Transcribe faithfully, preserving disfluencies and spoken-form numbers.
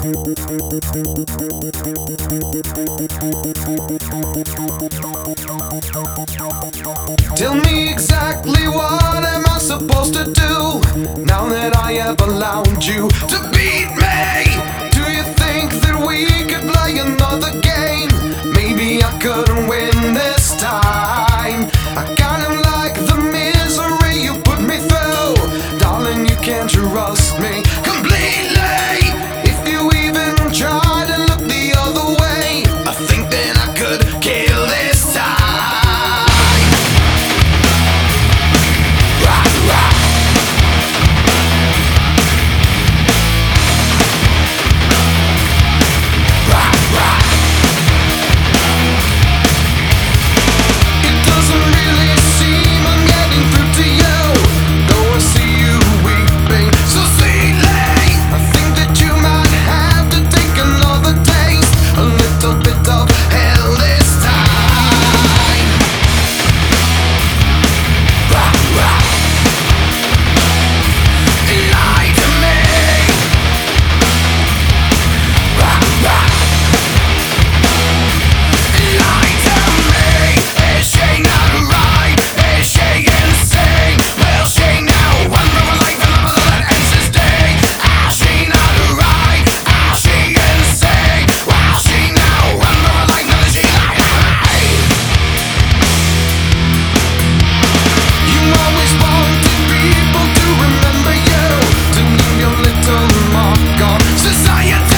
Tell me exactly what am I supposed to do now that I have allowed you to beat me? Do you think that we could play another game? Maybe I couldn't win this time. I kind of like the misery you put me through. Darling, you can't trust me completely. If you even try to look the other way, I think that I could kill this time. Society